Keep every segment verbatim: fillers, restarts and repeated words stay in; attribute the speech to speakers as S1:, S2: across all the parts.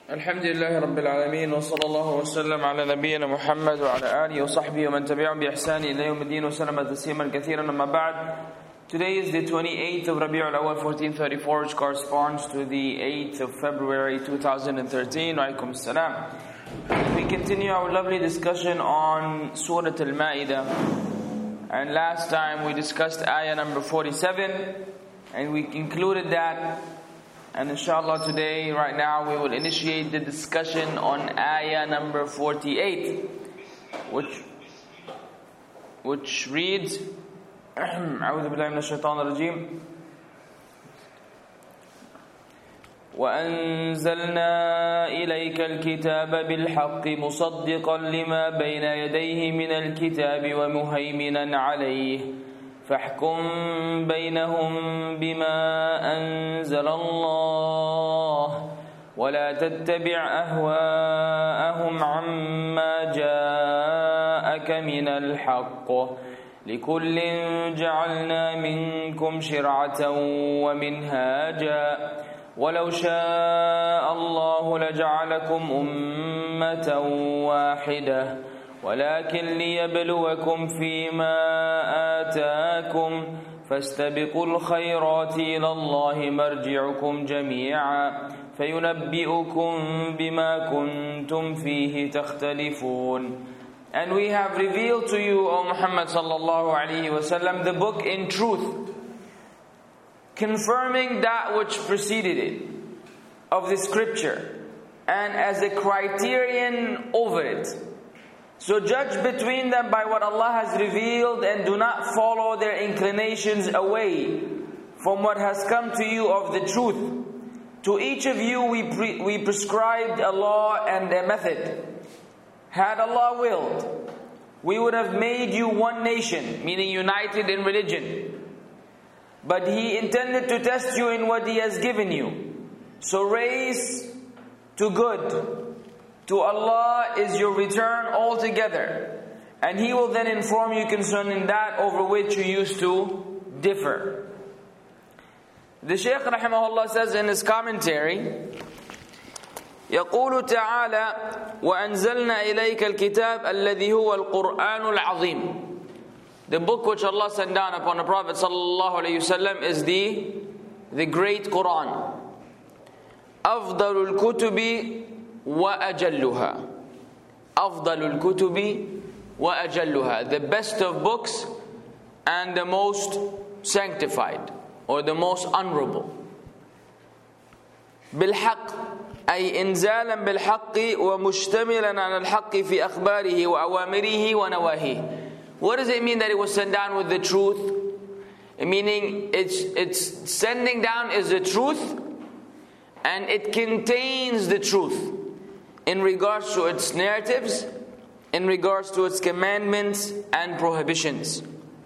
S1: الحمد لله رب العالمين وصلى الله وسلم على نبينا محمد وعلى آله وصحبه ومن تبعهم بإحسان إلى يوم الدين وسلم تسليما كثيرا أما بعد. Today is the twenty-eighth of Rabi'ul Awwal fourteen thirty-four, which corresponds to the eighth of February two thousand thirteen. Wa'alaikum salam. We continue our lovely discussion on Surah Al-Ma'idah, and last time we discussed ayah number forty-seven and we concluded that. And inshallah today, right now, we will initiate the discussion on ayah number forty-eight, which which reads, أعوذ بالله من الشيطان الرجيم وأنزلنا إليك الكتاب بالحق مصدقا لما بين يديه من الكتاب ومهيمنا عليه فاحكم بينهم بما أنزل الله ولا تتبع أهواءهم عما جاءك من الحق لكل جعلنا منكم شرعة ومنهاجا ولو شاء الله لجعلكم أمة واحدة ولكن ليبلوكم فيما آتاكم فاستبقوا الخيرات إلى الله مرجعكم جميعا فينبئكم بما كنتم فيه تختلفون. And we have revealed to you, O Muhammad sallallahu alaihi wasallam, the book in truth, confirming that which preceded it of the scripture, and as a criterion over it. So judge between them by what Allah has revealed, and do not follow their inclinations away from what has come to you of the truth. To each of you we pre- we prescribed a law and a method. Had Allah willed, we would have made you one nation, meaning united in religion. But He intended to test you in what He has given you. So race to good. To Allah is your return altogether. And He will then inform you concerning that over which you used to differ. The Shaykh rahimahullah says in his commentary, يقول تعالى وأنزلنا إليك الكتاب الذي هو القرآن العظيم. The book which Allah sent down upon the Prophet sallallahu alaihi wasallam is the the great Quran. أفضل الكتب وأجلها. أفضل الكتب وأجلها. The best of books and the most sanctified, or the most honorable. بالحق أي إنزالا بالحق ومشتملا على الحق في أخباره وأوامره ونواهيه. What does it mean that it was sent down with the truth? Meaning it's it's sending down is the truth, and it contains the truth in regards to its narratives, in regards to its commandments and prohibitions.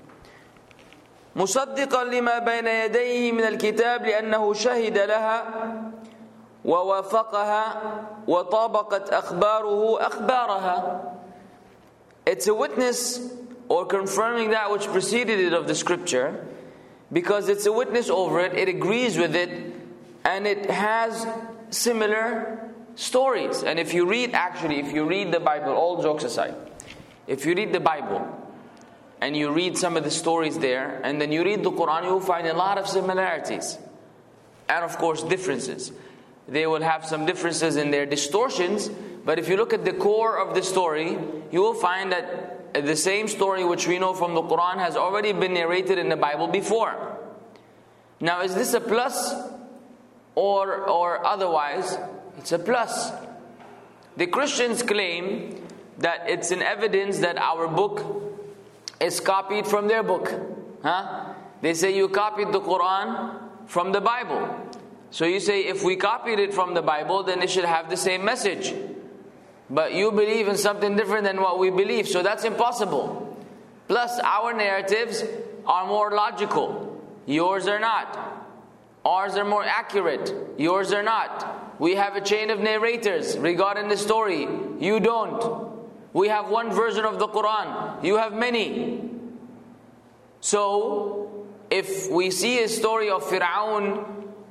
S1: مصدقا لما بين يديه من الكتاب لأنه شهد لها ووافقها وطابقت أخباره أخبارها. It's a witness or confirming that which preceded it of the scripture, because it's a witness over it, it agrees with it, and it has similar stories. And if you read, actually, if you read the Bible, all jokes aside, if you read the Bible and you read some of the stories there, and then you read the Quran, you will find a lot of similarities and of course differences. They will have some differences in their distortions, but if you look at the core of the story, you will find that the same story which we know from the Quran has already been narrated in the Bible before. Now, is this a plus or or otherwise? It's a plus. The Christians claim that it's an evidence that our book is copied from their book. Huh? They say you copied the Quran from the Bible. So you say if we copied it from the Bible, then it should have the same message. But you believe in something different than what we believe, so that's impossible. Plus, our narratives are more logical. Yours are not. Ours are more accurate. Yours are not. We have a chain of narrators regarding the story. You don't. We have one version of the Quran. You have many. So, if we see a story of Fir'aun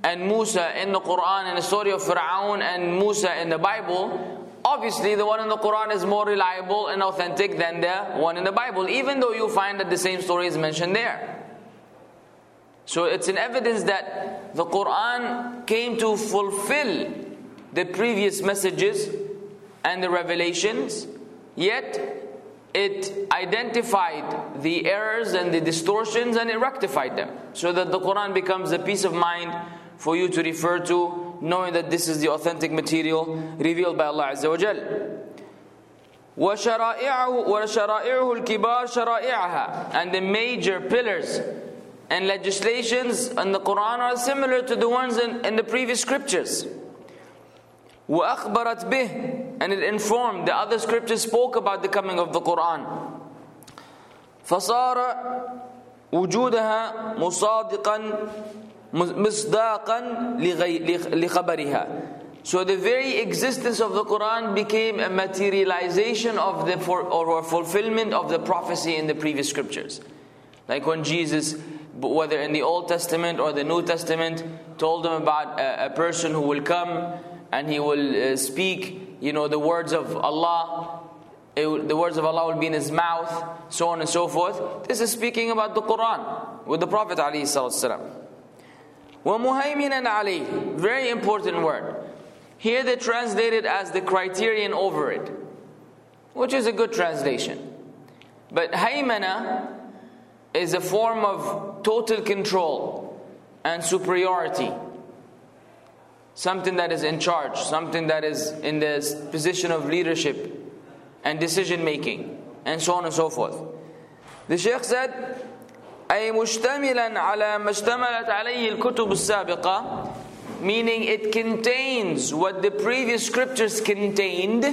S1: and Musa in the Quran and the story of Fir'aun and Musa in the Bible, obviously the one in the Quran is more reliable and authentic than the one in the Bible, even though you find that the same story is mentioned there. So it's an evidence that the Quran came to fulfill the previous messages and the revelations, yet it identified the errors and the distortions and it rectified them, so that the Quran becomes a peace of mind for you to refer to, knowing that this is the authentic material revealed by Allah Azza wa Jal. وَشَرَائِعُهُ وَشَرَائِعُهُ الْكِبَارِ شَرَائِعَهَا. And the major pillars and legislations in the Quran are similar to the ones in, in the previous scriptures. وَأَخْبَرَتْ بِهِ. And it informed, the other scriptures spoke about the coming of the Quran. فَصَارَ وُجُودَهَا مُصَادِقًا مصداقا لخبرها. So the very existence of the Quran became a materialization of the for, or a fulfillment of the prophecy in the previous scriptures. Like when Jesus, whether in the Old Testament or the New Testament, told them about a, a person who will come and he will uh, speak, you know, the words of Allah. It, the words of Allah will be in his mouth, so on and so forth. This is speaking about the Quran with the Prophet ﷺ. وَمُهَيْمِنًا عَلَيْهِ. Very important word. Here they translate it as the criterion over it, which is a good translation. But haymana is a form of total control and superiority. Something that is in charge, something that is in the position of leadership and decision making, and so on and so forth. The Shaykh said, أي مشتملا على ما اشتملت عليه الكتب السابقة, meaning it contains what the previous scriptures contained.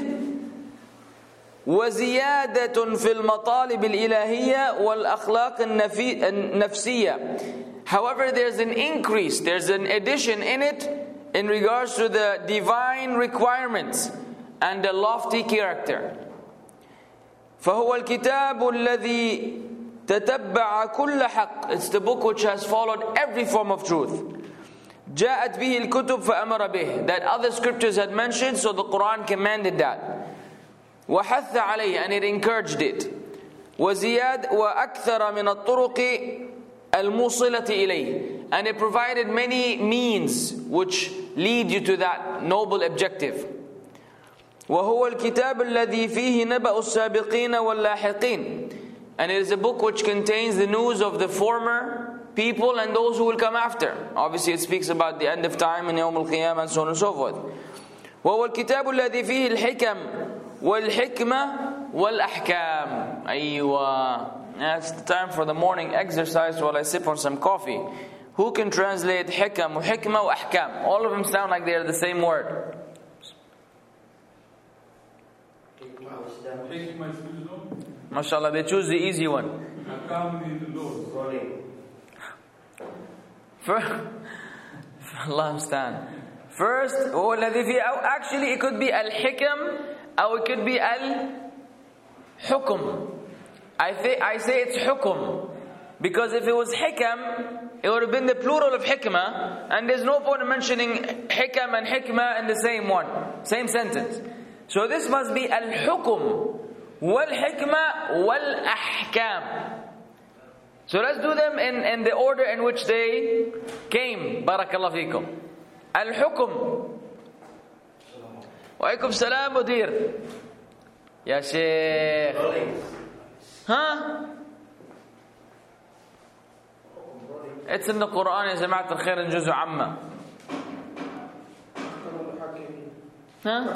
S1: وزيادة في المطالب الإلهية والأخلاق النفسية. However, there's an increase, there's an addition in it in regards to the divine requirements and the lofty character. فهو الكتاب الذي تتبع كل حق. It's the book which has followed every form of truth. جاءت به الكتب فأمر به. That other scriptures had mentioned, so the Quran commanded that. وحث عليه, and it encouraged it. وزياد وأكثر من الطرق الموصلة إليه, and it provided many means which lead you to that noble objective. وهو الكتاب الذي فيه نبأ السابقين واللاحقين. And it is a book which contains the news of the former people and those who will come after. Obviously it speaks about the end of time and يوم القيامة and so on and so forth. وهو الكتاب الذي فيه الحكم والحكمة والأحكام. أيوة. That's the time for the morning exercise while I sip on some coffee. Who can translate حكم وحكمة وأحكام? All of them sound like they are the same word. MashaAllah, they choose the easy one. First, Allah understand. First, actually it could be al-hikam or it could be al-hukum. I, th- I say it's hukum because if it was hikam, it would have been the plural of hikmah, and there's no point in mentioning hikam and hikmah in the same one, same sentence. So this must be al-hukum wal-hikmah wal-ahkam. So let's do them in, in the order in which they came. Barakallahu feekum. Al-hukum. Wa alaikum salam, Mudir. Ya Shaykh. Huh? It's in the Quran, Ya Jama'at al-Khair, in Juzu Amma. Huh?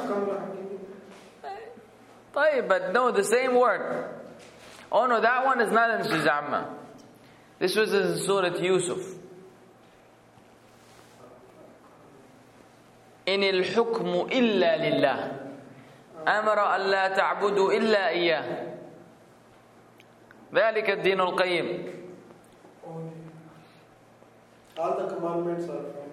S1: But no, the same word. Oh no, that one is not in Juzu Amma. This was in Surah Yusuf. إن الحكم إلا لله أمر ألا تعبدوا إلا إياه ذلك الدين القيم.
S2: All the commandments are from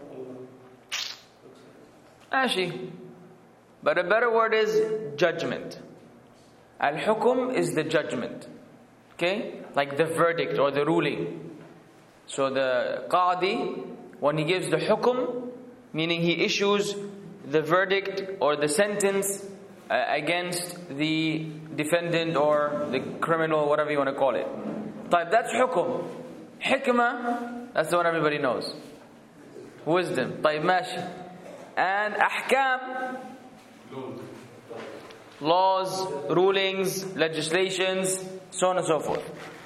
S2: Allah.
S1: Ashi. But a better word is judgment. Al-hukum is the judgment. Okay? Like the verdict or the ruling. So the qadi when he gives the hukum, meaning he issues the verdict or the sentence uh, against the defendant or the criminal, whatever you want to call it. طيب, that's hukum. Hikmah, that's the one everybody knows. Wisdom. طيب, ماشي. And ahkam, laws, rulings, legislations, so on and so forth.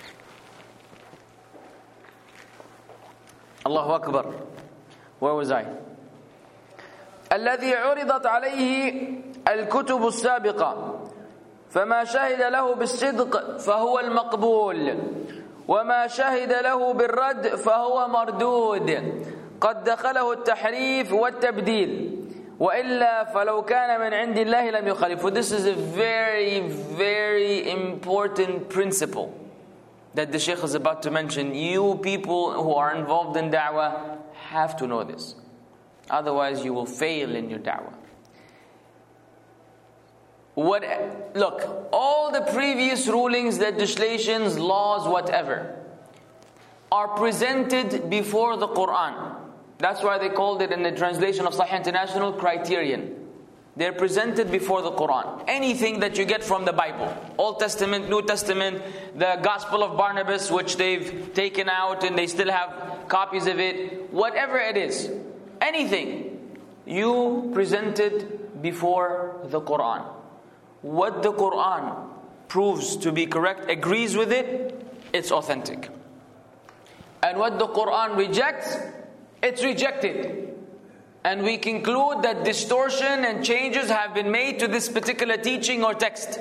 S1: Allahu Akbar. Where was I? الذي عرضت عليه الكتب السابقة فما شهد له بالصدق فهو المقبول وما شهد له بالرد فهو مردود قد دخله التحريف والتبديل وإلا فلو كان من عند الله لم يخالف. This is a very, very important principle that the Shaykh is about to mention. You people who are involved in da'wah have to know this. Otherwise you will fail in your da'wah. What, look, all the previous rulings, legislations, laws, whatever, are presented before the Quran. That's why they called it in the translation of Sahih International, criterion. They're presented before the Quran. Anything that you get from the Bible, Old Testament, New Testament, the Gospel of Barnabas, which they've taken out and they still have copies of it, whatever it is, anything, you presented before the Quran. What the Quran proves to be correct, agrees with it, it's authentic. And what the Quran rejects, it's rejected. And we conclude that distortion and changes have been made to this particular teaching or text.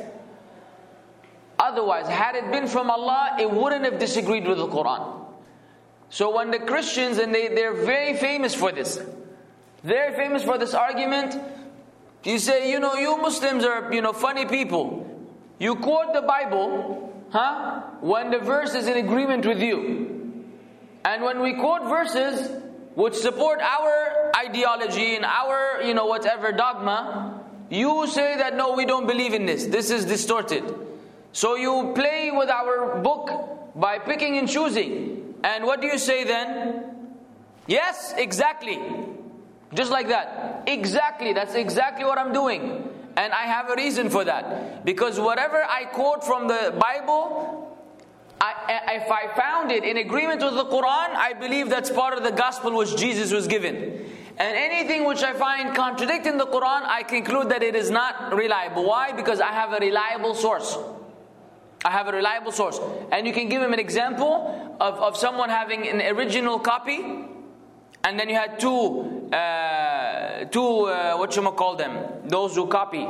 S1: Otherwise, had it been from Allah, it wouldn't have disagreed with the Quran. So when the Christians, and they, they're very famous for this, they're famous for this argument. You say, you know, you Muslims are, you know, funny people. You quote the Bible, huh? When the verse is in agreement with you. And when we quote verses which support our ideology and our, you know, whatever dogma, you say that no, we don't believe in this. This is distorted. So you play with our book by picking and choosing. And what do you say then? Yes, exactly. Just like that. Exactly. That's exactly what I'm doing. And I have a reason for that. Because whatever I quote from the Bible, I, if I found it in agreement with the Quran, I believe that's part of the gospel which Jesus was given. And anything which I find contradicting the Quran, I conclude that it is not reliable. Why? Because I have a reliable source. I have a reliable source. And you can give him an example of, of someone having an original copy, and then you had two, uh, two uh, what you might call them, those who copy.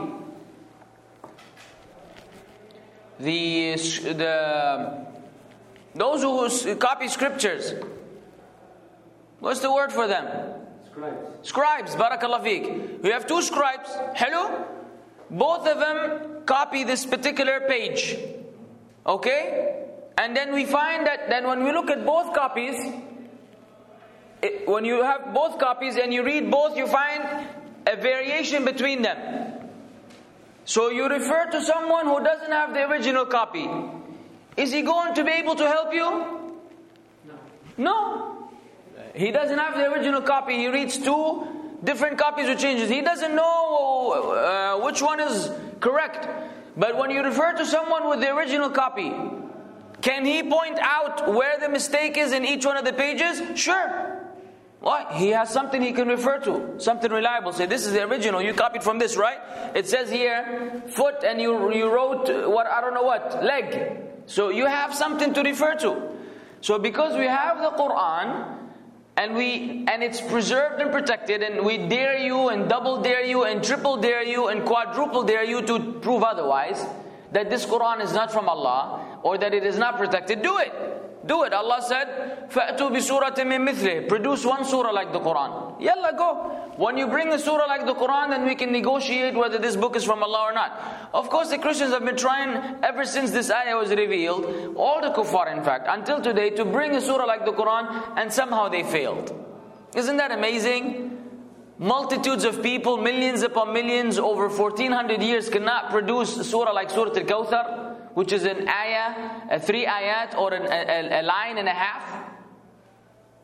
S1: The, the, those who copy scriptures. What's the word for them?
S2: Scribes.
S1: Scribes, barakallah feek. We have two scribes, hello? Both of them copy this particular page. Okay? And then we find that then when we look at both copies, it, when you have both copies and you read both, you find a variation between them. So you refer to someone who doesn't have the original copy. Is he going to be able to help you?
S2: No.
S1: No. He doesn't have the original copy. He reads two different copies with changes. He doesn't know uh, which one is correct. But when you refer to someone with the original copy, can he point out where the mistake is in each one of the pages? Sure. Why? He has something he can refer to, something reliable. Say, this is the original, you copied from this, right? It says here, foot, and you you wrote, what I don't know what, leg. So you have something to refer to. So because we have the Quran, and we and it's preserved and protected, and we dare you, and double dare you, and triple dare you, and quadruple dare you to prove otherwise, that this Quran is not from Allah, or that it is not protected, do it. Do it. Allah said, فَأْتُوا بِسُورَةٍ مِّن مِثْلِهِ. Produce one surah like the Quran. Yalla, go. When you bring a surah like the Quran, then we can negotiate whether this book is from Allah or not. Of course, the Christians have been trying ever since this ayah was revealed, all the kuffar in fact, until today, to bring a surah like the Quran, and somehow they failed. Isn't that amazing? Multitudes of people, millions upon millions, over fourteen hundred years cannot produce a surah like Surah Al-Kawthar, which is an ayah, a three ayat, or an, a, a line and a half.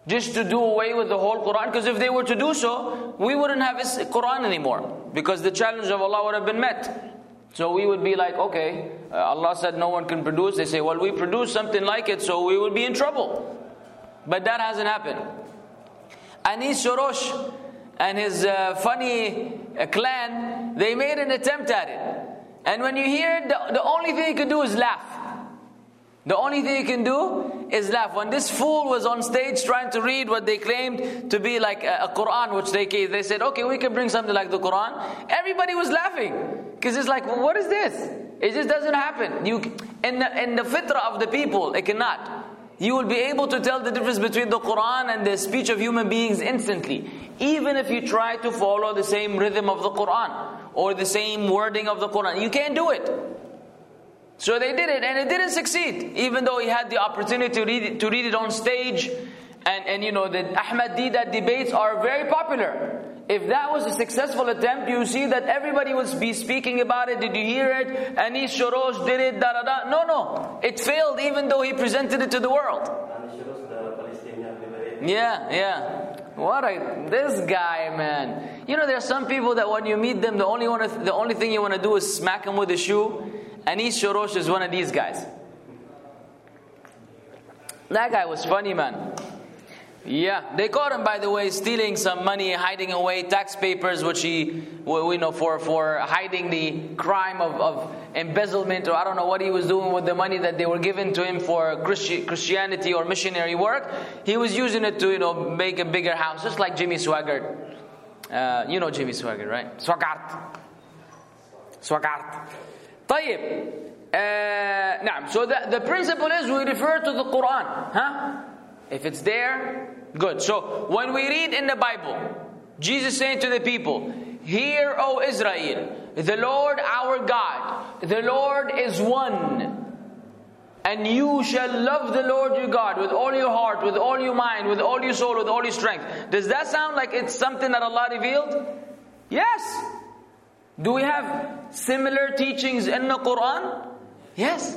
S1: just to do away with the whole Quran, because if they were to do so, we wouldn't have this Quran anymore, because the challenge of Allah would have been met. So we would be like, okay, uh, Allah said no one can produce. They say, well, we produce something like it, so we would be in trouble. But that hasn't happened. Anis Shorosh and his uh, funny uh, clan, they made an attempt at it. And when you hear it, the, the only thing you can do is laugh. The only thing you can do is laugh. When this fool was on stage trying to read what they claimed to be like a, a Quran, which they they said, okay, we can bring something like the Quran. Everybody was laughing. Because it's like, well, what is this? It just doesn't happen. You, in the, in the fitrah of the people, it cannot. You will be able to tell the difference between the Quran and the speech of human beings instantly. Even if you try to follow the same rhythm of the Quran or the same wording of the Quran. You can't do it. So they did it and it didn't succeed. Even though he had the opportunity to read it, to read it on stage. And, and you know, the Ahmad Deedat debates are very popular. If that was a successful attempt, you see that everybody would be speaking about it. Did you hear it? Anis Shorosh did it, da da da. No, no. It failed even though he presented it to the world. Yeah, yeah. What a, this guy, man. You know, there are some people that when you meet them, the only one, the only thing you want to do is smack them with a shoe. Anis Shorosh is one of these guys. That guy was funny, man. Yeah, they caught him, by the way, stealing some money, hiding away tax papers, which he, we know, for, for hiding the crime of, of embezzlement, or I don't know what he was doing with the money that they were given to him for Christi- Christianity or missionary work. He was using it to, you know, make a bigger house, just like Jimmy Swaggart. Uh, you know Jimmy Swaggart, right? Swaggart. Swaggart. طيب. Uh, نعم. So the, the principle is we refer to the Quran. Huh? If it's there, good. So when we read in the Bible, Jesus saying to the people, "Hear, O Israel, the Lord our God, the Lord is one. And you shall love the Lord your God with all your heart, with all your mind, with all your soul, with all your strength." Does that sound like it's something that Allah revealed? Yes. Do we have similar teachings in the Quran? Yes.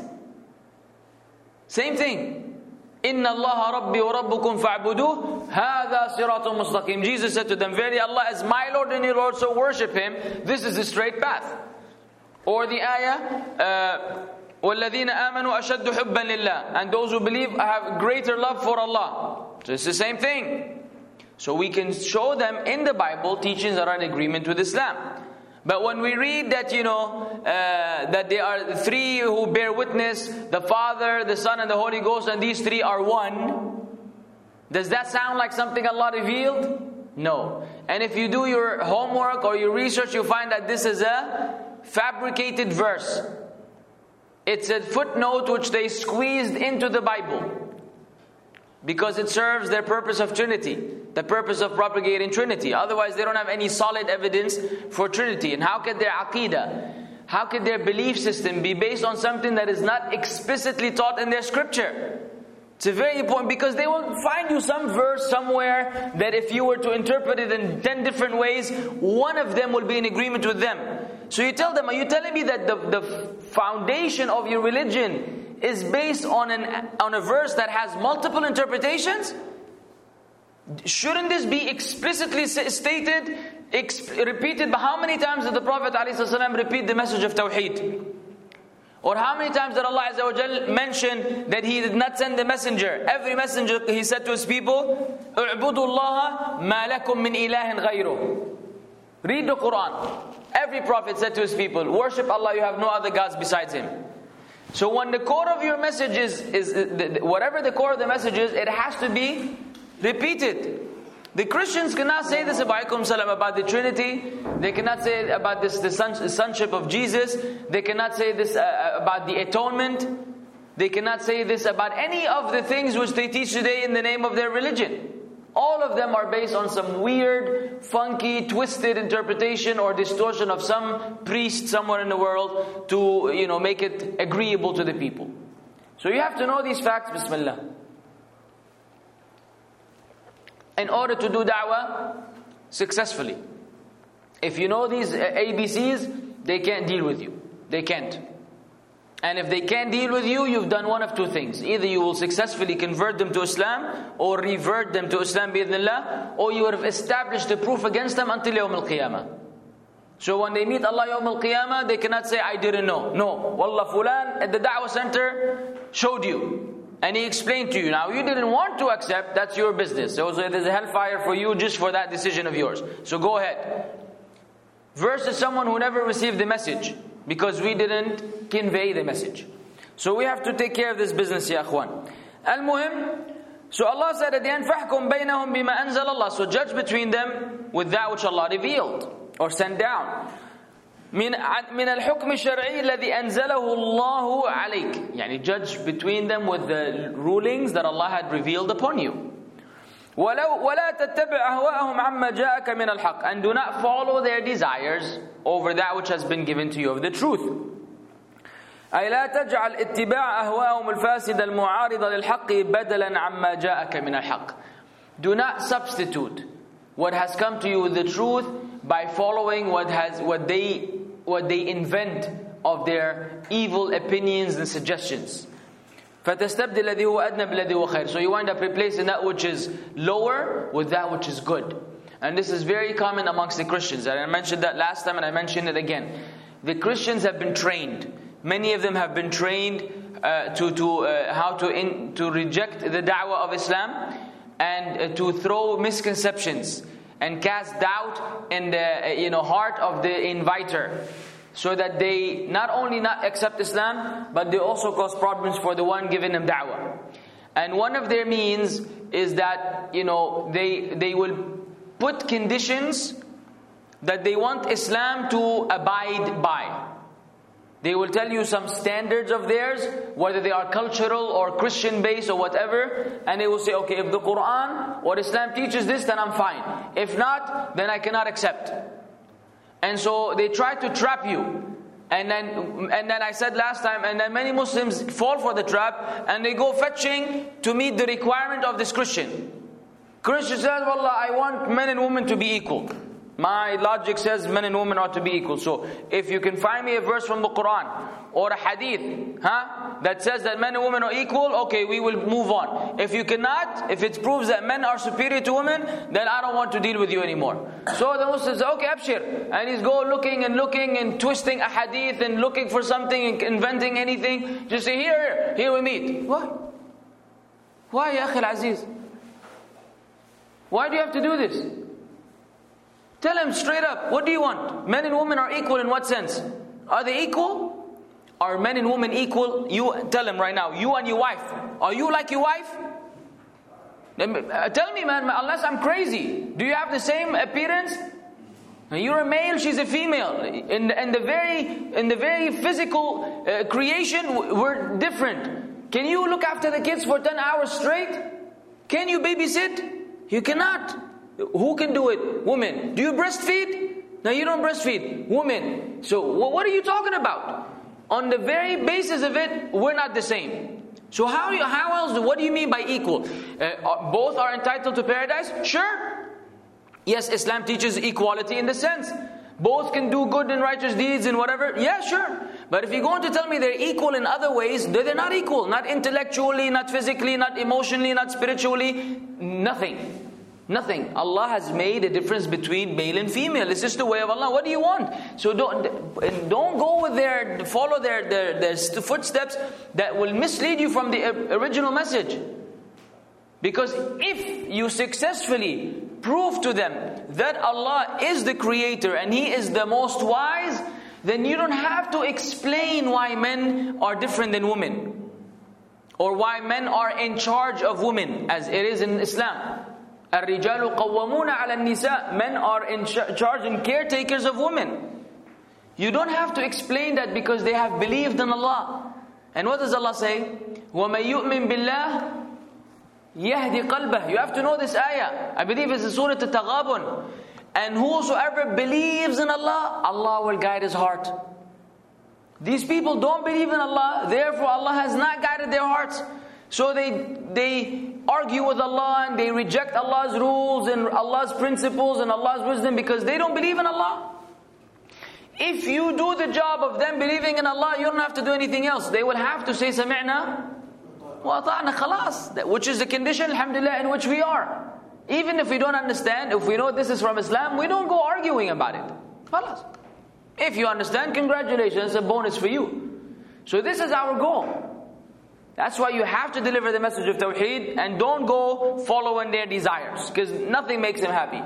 S1: Same thing. Inna Allah Rabbi wa Rabbukum fa'buduh hadha siratun mustaqim. Jesus said to them, verily Allah is my Lord and your Lord, so worship Him. This is the straight path. Or the ayah, uh, وَالَّذِينَ آمَنُوا أَشَدُّ حُبًّا لِلَّهِ. And those who believe have greater love for Allah. So it's the same thing. So we can show them in the Bible teachings that are in agreement with Islam. But when we read that, you know, uh, that there are three who bear witness, the Father, the Son, and the Holy Ghost, and these three are one, does that sound like something Allah revealed? No. And if you do your homework or your research, you'll find that this is a fabricated verse. It's a footnote which they squeezed into the Bible. Because it serves their purpose of Trinity, the purpose of propagating Trinity. Otherwise, they don't have any solid evidence for Trinity. And how could their aqidah, how could their belief system be based on something that is not explicitly taught in their scripture? It's a very important, because they will find you some verse somewhere that if you were to interpret it in ten different ways, one of them will be in agreement with them. So you tell them, are you telling me that the, the foundation of your religion is based on an on a verse that has multiple interpretations? Shouldn't this be explicitly stated, exp- repeated? But how many times did the Prophet ﷺ repeat the message of Tawheed? Or how many times did Allah Azza wa Jal mention that He did not send the messenger? Every messenger, He said to His people, "U'budu Allah ma lakum min ilahin ghayruh." Read the Quran. Every prophet said to his people, worship Allah, you have no other gods besides Him. So when the core of your message is, is whatever the core of the message is, it has to be repeated. The Christians cannot say this about the Trinity. They cannot say about this the son, sonship of Jesus. They cannot say this uh, about the atonement. They cannot say this about any of the things which they teach today in the name of their religion. All of them are based on some weird, funky, twisted interpretation or distortion of some priest somewhere in the world to, you know, make it agreeable to the people. So you have to know these facts, Bismillah. In order to do da'wah successfully. If you know these A B Cs, they can't deal with you. They can't. And if they can't deal with you, you've done one of two things. Either you will successfully convert them to Islam, or revert them to Islam bi'idhnillah, or you would have established the proof against them until Yawm al-Qiyamah. So when they meet Allah Yawm al-Qiyamah, they cannot say, I didn't know. No, Wallah Fulan at the Da'wah center showed you. And he explained to you. Now you didn't want to accept, that's your business. So there's a hellfire for you just for that decision of yours. So go ahead. Versus someone who never received the message, because we didn't convey the message. So we have to take care of this business, ya akhwan. Al-Muhim, so Allah said at the end, فَحْكُمْ بَيْنَهُمْ بِمَا أَنزَلَ اللَّهِ. So judge between them with that which Allah revealed or sent down. من من الحكم الشرعي الذي أنزله الله عليك. يعني judge between them with the rulings that Allah had revealed upon you. وَلَوْ وَلَا تَتَّبِعْ أَهْوَاءَهُمْ عَمَّا جَاءَكَ مِنَ الْحَقِّ. And do not follow their desires over that which has been given to you of the truth. أي لا تجعل اتباع أهواءهم الفاسدة المعارضة للحق بدلا عما جاءك من الحق. Do not substitute what has come to you with the truth by following what has what they what they invent of their evil opinions and suggestions. فَتَسْتَبْدِلَ الَّذِي هُوَ أَدْنَى بِالَّذِي هُوَ خَيْرٌ. So you wind up replacing that which is lower with that which is good. And this is very common amongst the Christians. And I mentioned that last time and I mentioned it again. The Christians have been trained. Many of them have been trained uh, to, to uh, how to, in, to reject the da'wah of Islam and uh, to throw misconceptions and cast doubt in the uh, you know, heart of the inviter. So that they not only not accept Islam, but they also cause problems for the one giving them da'wah. And one of their means is that, you know, they they will put conditions that they want Islam to abide by. They will tell you some standards of theirs, whether they are cultural or Christian based or whatever, and they will say, okay, if the Quran or Islam teaches this, then I'm fine. If not, then I cannot accept. And so they try to trap you. And then and then I said last time, and then many Muslims fall for the trap and they go fetching to meet the requirement of this Christian. Christian says, Wallah, I want men and women to be equal. My logic says men and women ought to be equal. So if you can find me a verse from the Quran or a hadith huh, that says that men and women are equal, okay, we will move on. If you cannot, if it proves that men are superior to women, then I don't want to deal with you anymore. So the Muslim says, okay, abshir. And he's go looking and looking and twisting a hadith and looking for something and inventing anything. Just say, here, here we meet. What? Why, ya akhil aziz? Why do you have to do this? Tell him straight up, what do you want? Men and women are equal in what sense? Are they equal? Are men and women equal? You tell him right now, you and your wife. Are you like your wife? Tell me, man, unless I'm crazy. Do you have the same appearance? You're a male, she's a female. In the, in the very, in the very physical uh, creation, we're different. Can you look after the kids for ten hours straight? Can you babysit? You cannot. Who can do it? Women. Do you breastfeed? No, you don't breastfeed. Women. So what are you talking about? On the very basis of it, we're not the same. So how you, how else? What do you mean by equal? Uh, both are entitled to paradise? Sure. Yes, Islam teaches equality in the sense. Both can do good and righteous deeds and whatever. Yeah, sure. But if you're going to tell me they're equal in other ways, they're not equal. Not intellectually, not physically, not emotionally, not spiritually. Nothing. Nothing. Allah has made a difference between male and female. This is the way of Allah. What do you want? So don't don't go with their follow their their, their footsteps that will mislead you from the original message. Because if you successfully prove to them that Allah is the creator and He is the most wise, then you don't have to explain why men are different than women, or why men are in charge of women, as it is in Islam. الرجال قوامون على النساء. Men are in charge and caretakers of women. You don't have to explain that because they have believed in Allah. And what does Allah say? وَمَن يُؤْمِن بِاللَّهِ يَهْدِ قَلْبَهِ. You have to know this ayah. I believe it's in Surah At-Taghabun. And whosoever believes in Allah, Allah will guide his heart. These people don't believe in Allah, therefore Allah has not guided their hearts. So they they argue with Allah and they reject Allah's rules and Allah's principles and Allah's wisdom because they don't believe in Allah. If you do the job of them believing in Allah, you don't have to do anything else. They will have to say سمعنا وأطعنا خلاص, which is the condition, alhamdulillah, in which we are. Even if we don't understand, if we know this is from Islam, we don't go arguing about it. خلاص. If you understand, congratulations, a bonus for you. So this is our goal. That's why you have to deliver the message of Tawheed and don't go following their desires, because nothing makes them happy.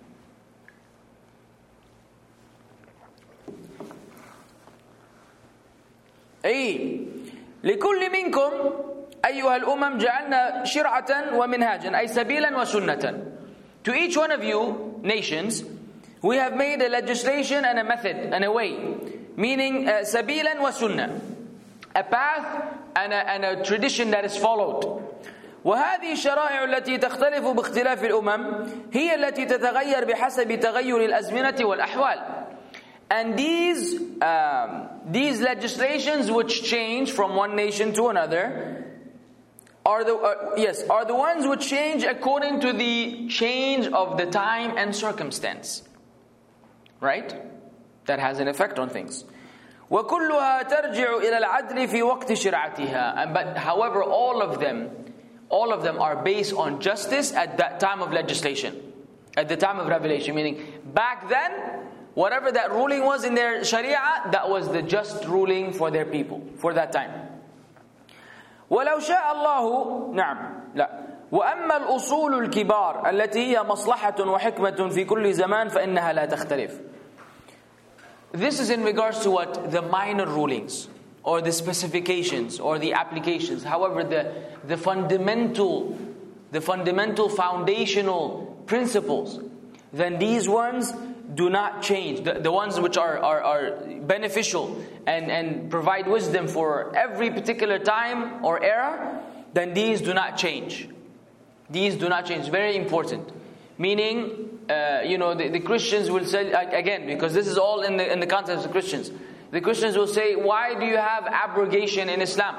S1: أي لكل منكم أيها الأمم جعلنا شرعة ومنهاجا أي سبيلا وسنة. To each one of you, nations, we have made a legislation and a method and a way, meaning uh, سبيلا وسنة, a path and a, and a tradition that is followed. وهذه الشرائع التي تختلف باختلاف الأمم هي التي تتغير بحسب تغير الأزمنة والأحوال. And these um, these legislations which change from one nation to another are the uh, yes are the ones which change according to the change of the time and circumstance. Right? That has an effect on things. وكلها ترجع إلى العدل في وقت شرعتها. But however, all of them, all of them are based on justice at that time of legislation, at the time of revelation. Meaning, back then, whatever that ruling was in their Sharia, that was the just ruling for their people for that time. ولو شاء الله نعم لا وأما الأصول الكبار التي هي مصلحة وحكمة في كل زمان فإنها لا تختلف. This is in regards to what? The minor rulings or the specifications or the applications. However, the, the fundamental, the fundamental foundational principles, then these ones do not change. The, the ones which are, are, are beneficial and, and provide wisdom for every particular time or era, then these do not change. These do not change. Very important. Meaning, uh, you know, the, the Christians will say, again, because this is all in the, in the context of Christians. The Christians will say, why do you have abrogation in Islam?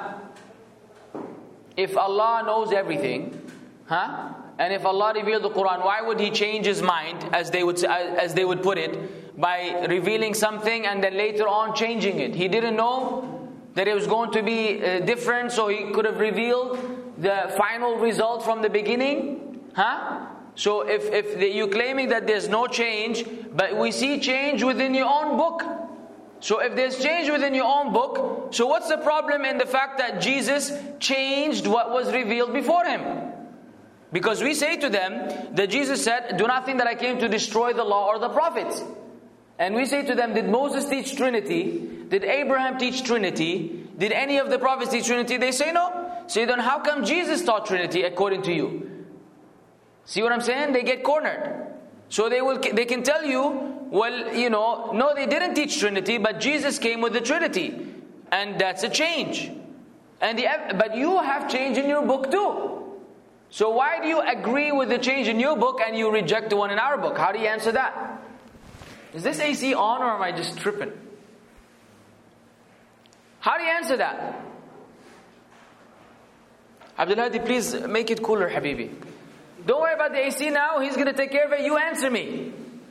S1: If Allah knows everything, huh? And if Allah revealed the Quran, why would He change His mind, as they would as they would put it, by revealing something and then later on changing it? He didn't know that it was going to be uh, different, so He could have revealed the final result from the beginning, huh? So if if the, you're claiming that there's no change, but we see change within your own book. So if there's change within your own book, so what's the problem in the fact that Jesus changed what was revealed before Him? Because we say to them that Jesus said, do not think that I came to destroy the law or the prophets. And we say to them, did Moses teach Trinity? Did Abraham teach Trinity? Did any of the prophets teach Trinity? They say no. So then how come Jesus taught Trinity according to you? See what I'm saying? They get cornered. So they will, they can tell you, well, you know, no, they didn't teach Trinity, but Jesus came with the Trinity. And that's a change. And the, but you have change in your book too. So why do you agree with the change in your book and you reject the one in our book? How do you answer that? Is this A C on or am I just tripping? How do you answer that? Abdul Hadi, please make it cooler, Habibi. Don't worry about the A C now. He's going to take care of it. You answer me.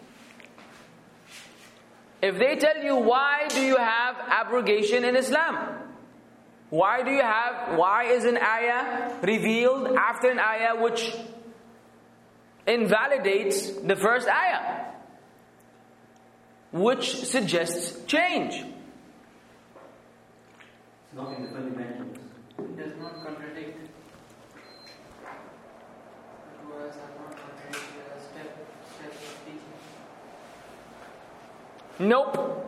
S1: If they tell you, why do you have abrogation in Islam? Why do you have, why is an ayah revealed after an ayah which invalidates the first ayah? Which suggests change.
S2: It's not in the fundamentals.
S3: It does not contradict. The words are not contradicting a step, step of teaching.
S1: Nope.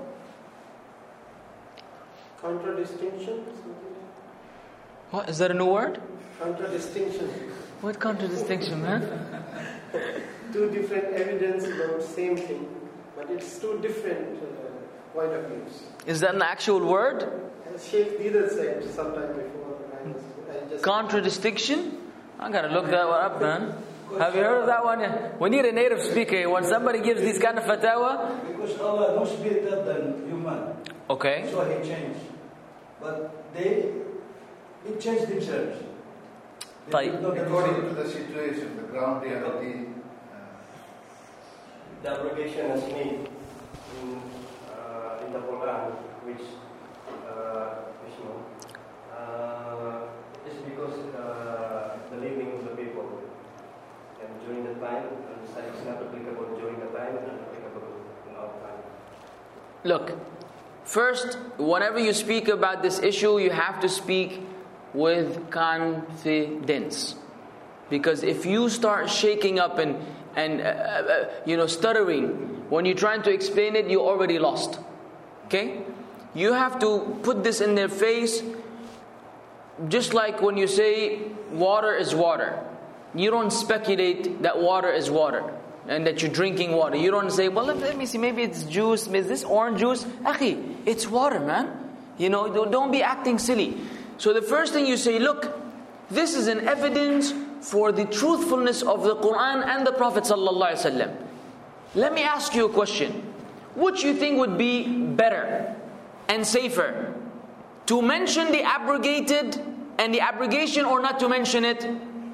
S4: Contradistinction?
S1: What? Is that a new word?
S4: Contradistinction.
S1: What contradistinction, man?
S4: Two different evidence about same thing, but it's two different uh, point of views.
S1: Is that an actual word?
S4: As Sheikh Dida said sometime before, I, was, I just...
S1: Contradistinction? I gotta look that one up, man. Have you heard of that one? We need a native speaker. When somebody gives these kind of fatwa.
S5: Because Allah knows better than human.
S1: Okay.
S5: So He changed. But they, He changed themselves.
S1: Right.
S6: According to the situation, the ground reality.
S4: The abrogation has made in, uh, in
S7: the Quran, which, uh, which no, uh, is because uh, the living of the people. And during the time, the science is not applicable during the time and applicable in our time.
S1: Look, first, whenever you speak about this issue, you have to speak with confidence. Because if you start shaking up and, and uh, uh, you know, stuttering, when you're trying to explain it, you're already lost. Okay? You have to put this in their face, just like when you say water is water. You don't speculate that water is water and that you're drinking water. You don't say, well, let, let me see, maybe it's juice, is this orange juice? Akhi, it's water, man. You know, don't, don't be acting silly. So the first thing you say, look, this is an evidence for the truthfulness of the Quran and the Prophet ﷺ. Let me ask you a question. Which you think would be better and safer? To mention the abrogated and the abrogation, or not to mention it?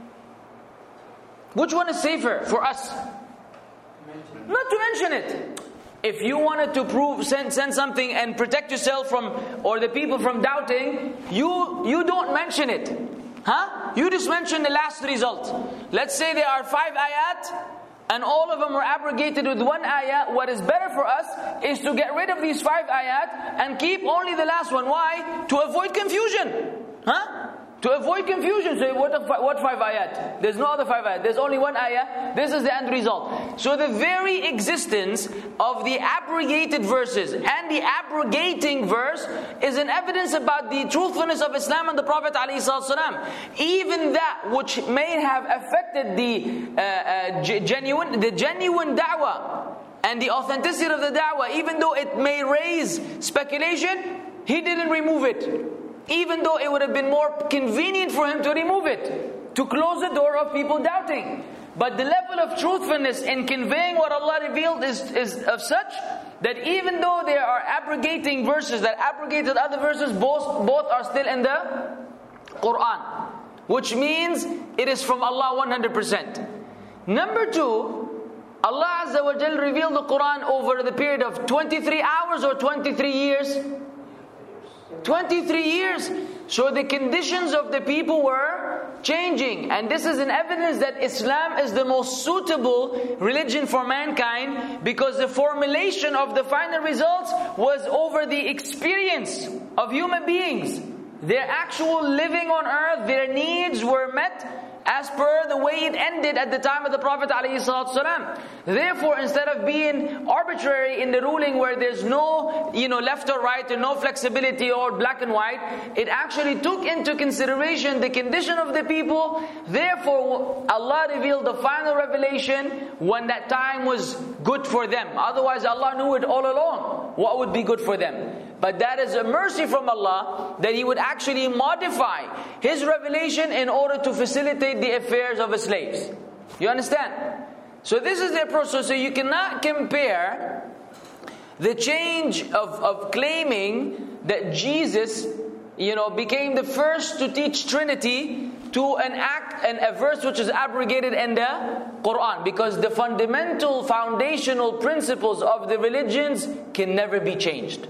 S1: Which one is safer for us? Not to mention it. If you wanted to prove, send, send something and protect yourself from, or the people from doubting, you, you don't mention it. Huh? You just mention the last result. Let's say there are five ayat, and all of them are abrogated with one ayah. What is better for us is to get rid of these five ayat and keep only the last one. Why? To avoid confusion. Huh? To avoid confusion. So what, what five ayat? There's no other five ayat. There's only one ayah. This is the end result. So the very existence of the abrogated verses and the abrogating verse is an evidence about the truthfulness of Islam and the Prophet ﷺ. Even that which may have affected the uh, uh, genuine, the genuine da'wah and the authenticity of the da'wah, even though it may raise speculation, he didn't remove it. Even though it would have been more convenient for him to remove it, to close the door of people doubting. But the level of truthfulness in conveying what Allah revealed is, is of such that even though there are abrogating verses that abrogated other verses, both, both are still in the Quran. Which means it is from Allah one hundred percent. Number two, Allah Azza wa Jal revealed the Quran over the period of twenty-three hours or twenty-three years? twenty-three years. So the conditions of the people were changing. And this is an evidence that Islam is the most suitable religion for mankind, because the formulation of the final results was over the experience of human beings. Their actual living on earth, their needs were met as per the way it ended at the time of the Prophet ﷺ. Therefore, instead of being arbitrary in the ruling where there's no, you know, left or right and no flexibility or black and white, it actually took into consideration the condition of the people. Therefore, Allah revealed the final revelation when that time was good for them. Otherwise, Allah knew it all along, what would be good for them. But that is a mercy from Allah, that He would actually modify His revelation in order to facilitate the affairs of His slaves. You understand? So this is the process. So you cannot compare the change of, of claiming that Jesus, you know, became the first to teach Trinity to an act and a verse which is abrogated in the Quran. Because the fundamental, foundational principles of the religions can never be changed.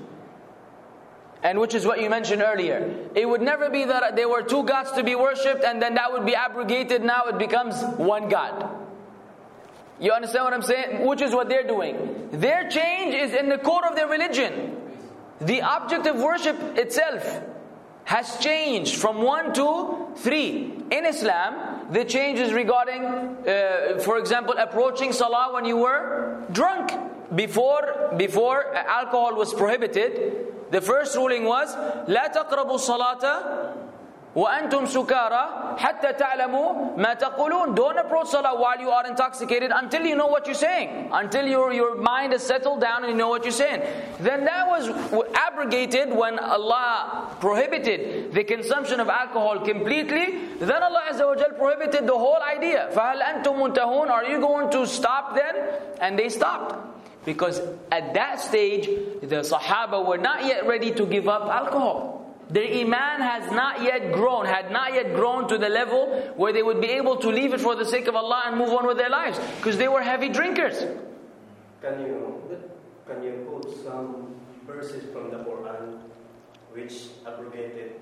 S1: And which is what you mentioned earlier. It would never be that there were two gods to be worshipped and then that would be abrogated, now it becomes one God. You understand what I'm saying? Which is what they're doing. Their change is in the core of their religion. The object of worship itself has changed from one to three. In Islam, the change is regarding, uh, for example, approaching salah when you were drunk. Before, before alcohol was prohibited, the first ruling was لا تقربوا الصلاة وأنتم سكارى حتى تعلموا ما تقولون. Don't approach salah while you are intoxicated until you know what you're saying, until your your mind is settled down and you know what you're saying. Then that was abrogated when Allah prohibited the consumption of alcohol completely. Then Allah Azza wa Jal prohibited the whole idea. فهل أنتم منتهون? Are you going to stop then? And they stopped. Because at that stage, the Sahaba were not yet ready to give up alcohol. Their iman has not yet grown, had not yet grown to the level where they would be able to leave it for the sake of Allah and move on with their lives. Because they were heavy drinkers.
S7: Can you, can you put some verses from the Quran which abrogated.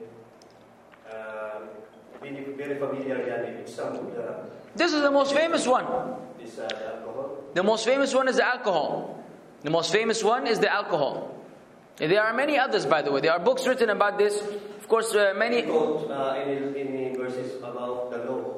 S7: Uh, very, very familiar yani, with some of the.
S1: This is the most famous one.
S7: Is uh, the alcohol.
S1: The most famous one is the alcohol. The most famous one is the alcohol. There are many others, by the way. There are books written about this. Of course, uh, many.
S7: Quote uh, in in verses about the law,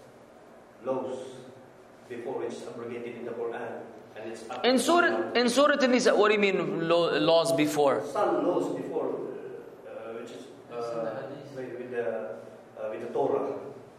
S7: laws before it's abrogated in the Quran, and it's
S1: in Surah in Surah An-Nisa. What do you mean law, laws before?
S7: Some laws before, uh, which is uh, with, with the uh, with the Torah.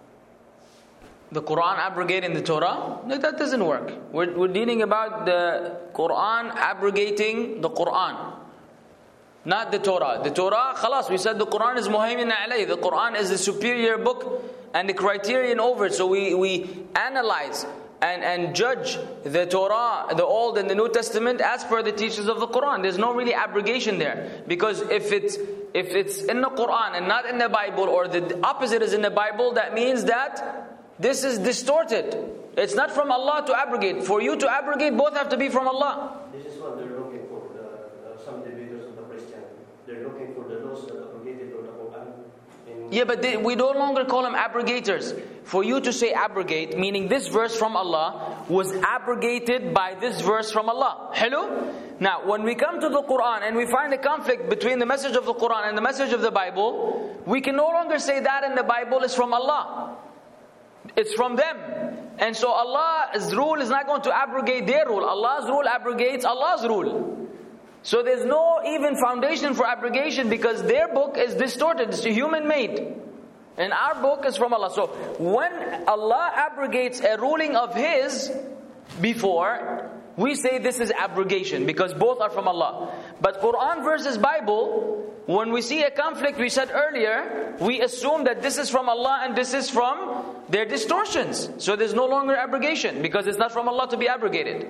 S1: The Quran abrogating the Torah? No, that doesn't work. We're, we're dealing about the Quran abrogating the Quran, not the Torah. The Torah, khalas, we said the Quran is muhaymin alayh. The Quran is the superior book and the criterion over it. So we, we analyze and, and judge the Torah, the Old and the New Testament as per the teachings of the Quran. There's no really abrogation there. Because if it's, if it's in the Quran and not in the Bible, or the opposite is in the Bible, that means that this is distorted. It's not from Allah to abrogate. For you to abrogate, both have to be from Allah.
S7: This is what they're looking for. The, uh, some debaters of the Christian, they're looking for the laws that abrogated from the Quran. In
S1: Yeah, but they, we no longer call them abrogators. For you to say abrogate, meaning this verse from Allah was abrogated by this verse from Allah. Hello? Now, when we come to the Quran and we find a conflict between the message of the Quran and the message of the Bible, we can no longer say that in the Bible is from Allah. It's from them. And so Allah's rule is not going to abrogate their rule. Allah's rule abrogates Allah's rule. So there's no even foundation for abrogation, because their book is distorted. It's human made. And our book is from Allah. So when Allah abrogates a ruling of His before, we say this is abrogation, because both are from Allah. But Quran versus Bible, when we see a conflict, we said earlier, we assume that this is from Allah and this is from their distortions. So there's no longer abrogation, because it's not from Allah to be abrogated.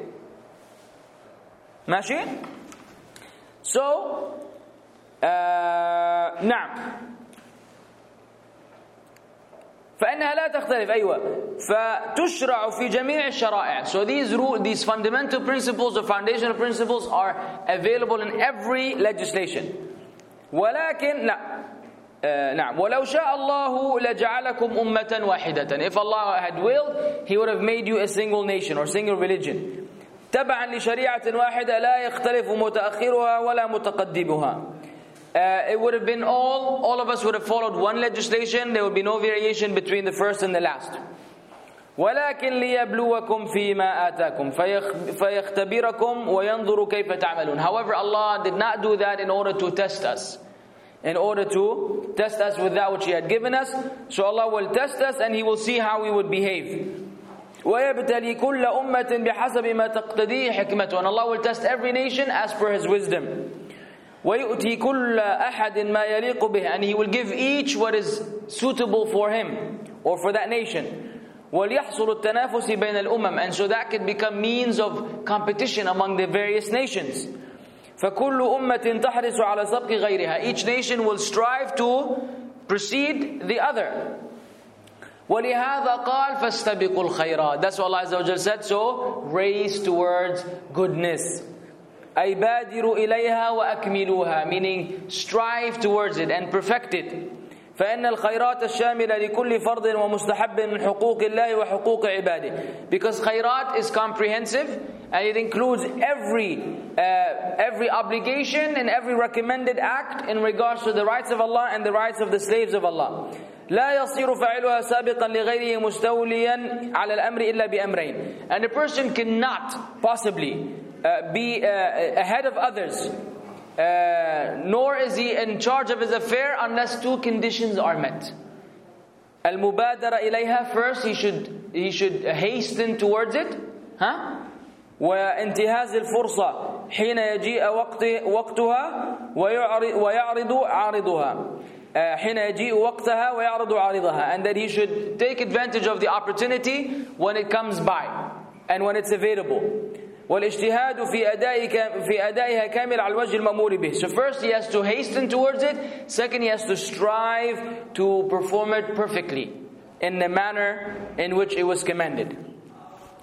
S1: Mashi? So, uh, نعم. فإنها لا تختلف أيوة فتشرع في جميع الشرائع. So these rule, these fundamental principles or foundational principles are available in every legislation. ولكن لا uh, نعم ولو شاء الله لجعلكم أمة واحدة. If Allah had willed, He would have made you a single nation or single religion. تبعا لشريعة واحدة لا يختلف متأخرها ولا متقدمها. Uh, it would have been all, all of us would have followed one legislation. There would be no variation between the first and the last. ولكن ليبلوكم فيما آتاكم فيختبركم وينظر كيف تعملون. However, Allah did not do that in order to test us. In order to test us with that which He had given us. So Allah will test us and He will see how we would behave. ويبتلي كل أمة بحسب ما تقتضيه حكمته. And Allah will test every nation as per His wisdom. وَيُؤْتِي كُلَّ أَحَدٍ مَا يَلِيقُ بِهِ. And He will give each what is suitable for him or for that nation. وَلْيَحْصُلُ التَّنَافُسِ بَيْنَ الْأُمَمِ. And so that could become means of competition among the various nations. فَكُلُّ أُمَّةٍ تَحْرِسُ عَلَى سَبْقِ غَيْرِهَا. Each nation will strive to precede the other. وَلِهَذَا قَالْ فَاسْتَبِقُوا الْخَيْرَاتِ. That's what Allah Azza wa Jalla said. So race towards goodness. أي بادروا إليها وأكملوها, meaning strive towards it and perfect it. فإن الخيرات الشاملة لكل فرض ومستحب من حقوق الله وحقوق عباده. Because khairat is comprehensive and it includes every uh, every obligation and every recommended act in regards to the rights of Allah and the rights of the slaves of Allah. لا يصير فاعلها سابقا لغيره مستوليا على الأمر إلا بأمرين. And a person cannot possibly Uh, be uh, ahead of others, uh, nor is he in charge of his affair unless two conditions are met. Al-mubadara ilayha, first he should he should hasten towards it, huh? وانتهاز الفرصة حين يجيء وقت وقتها ويعرض عارضها. حين يجيء وقتها ويعرض عارضها. And that he should take advantage of the opportunity when it comes by and when it's available. والاجتهاد في أدائها في أدائها كامل على الوجه المأمور به. So first he has to hasten towards it. Second, he has to strive to perform it perfectly in the manner in which it was commanded.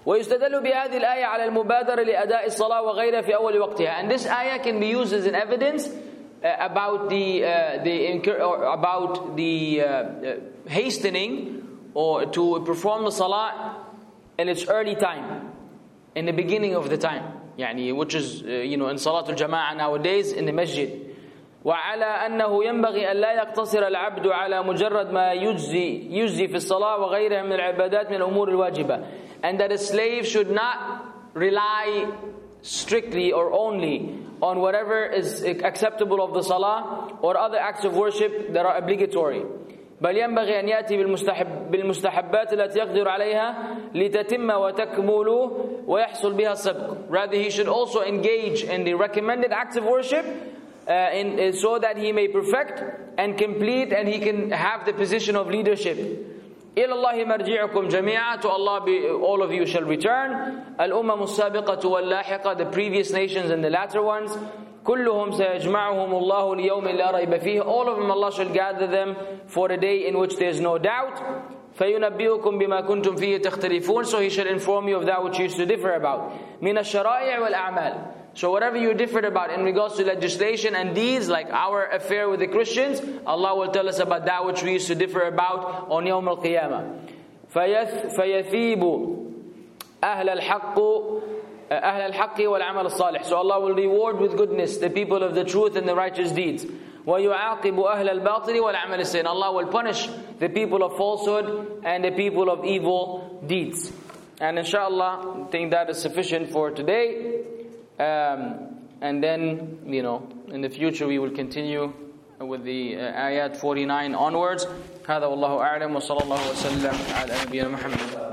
S1: ويستدل بهذه الآية على المبادرة لأداء الصلاة وغيرها في أول وقتها. And this ayah can be used as an evidence uh, about the uh, the or about the uh, uh, hastening or to perform the salah in its early time, in the beginning of the time, يعني which is uh, you know in Salatul Jama'ah nowadays in the masjid. وعلى أنه ينبغي أن لا يقتصر العبد على مجرد ما يجزي يجزي في الصلاة وغيرها من العبادات من الأمور الواجبة. And that a slave should not rely strictly or only on whatever is acceptable of the salah or other acts of worship that are obligatory. بل ينبغي أن يأتي بالمستحب بالمستحبات التي يقدر عليها لتتم وتكمل ويحصل بها السبق. Rather, he should also engage in the recommended acts of worship uh, in, uh, so that he may perfect and complete and he can have the position of leadership. إلى الله مرجعكم جميعا, to Allah be, all of you shall return. الأمم السابقة واللاحقة, the previous nations and the latter ones. كلهم سيجمعهم الله ليوم لا ريب فيه, all of them Allah shall gather them for a day in which there is no doubt. فينبئكم بما كنتم فيه تختلفون, so he shall inform you of that which you used to differ about. من الشرائع والأعمال, so whatever you differed about in regards to legislation and deeds, like our affair with the Christians, Allah will tell us about that which we used to differ about on Yawm al-Qiyamah. فيثيب أهل الحق أهل الحق والعمل الصالح, so Allah will reward with goodness the people of the truth and the righteous deeds. ويعاقب أهل الباطل والعمل السيء, Allah will punish the people of falsehood and the people of evil deeds. And inshallah, I think that is sufficient for today. Um, and then, you know, in the future we will continue with the uh, ayat forty-nine onwards. هذا والله أعلم وصلى الله وسلم على نبينا محمد.